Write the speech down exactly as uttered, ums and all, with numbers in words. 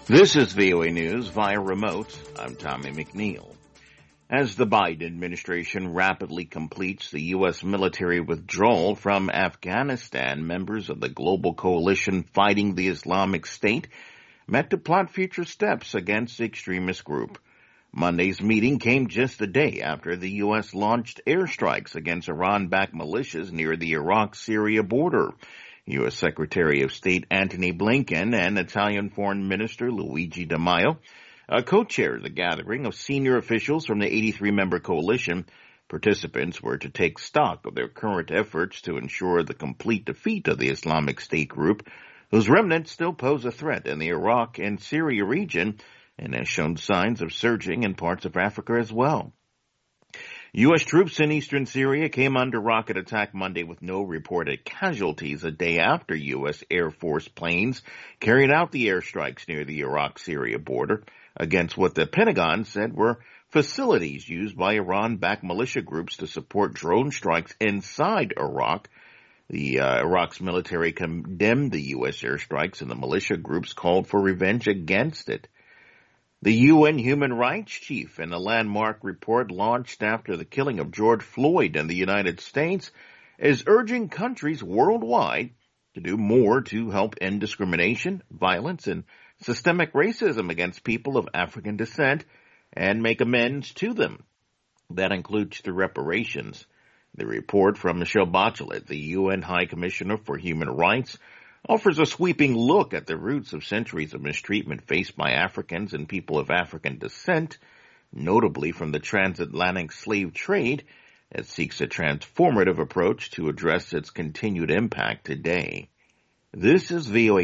This is V O A News via remote. I'm Tommy McNeil. As the Biden administration rapidly completes the U S military withdrawal from Afghanistan, members of the global coalition fighting the Islamic State met to plot future steps against the extremist group. Monday's meeting came just a day after the U S launched airstrikes against Iran-backed militias near the Iraq-Syria border. U S Secretary of State Antony Blinken and Italian Foreign Minister Luigi Di Maio uh, co-chaired the gathering of senior officials from the eighty-three member coalition. Participants were to take stock of their current efforts to ensure the complete defeat of the Islamic State group, whose remnants still pose a threat in the Iraq and Syria region and has shown signs of surging in parts of Africa as well. U S troops in eastern Syria came under rocket attack Monday with no reported casualties a day after U S Air Force planes carried out the airstrikes near the Iraq-Syria border against what the Pentagon said were facilities used by Iran-backed militia groups to support drone strikes inside Iraq. The uh, Iraq's military condemned the U S airstrikes and the militia groups called for revenge against it. The U N Human Rights Chief, in a landmark report launched after the killing of George Floyd in the United States, is urging countries worldwide to do more to help end discrimination, violence, and systemic racism against people of African descent and make amends to them. That includes through reparations. The report from Michelle Bachelet, the U N High Commissioner for Human Rights, offers a sweeping look at the roots of centuries of mistreatment faced by Africans and people of African descent, notably from the transatlantic slave trade. It seeks a transformative approach to address its continued impact today. This is V O A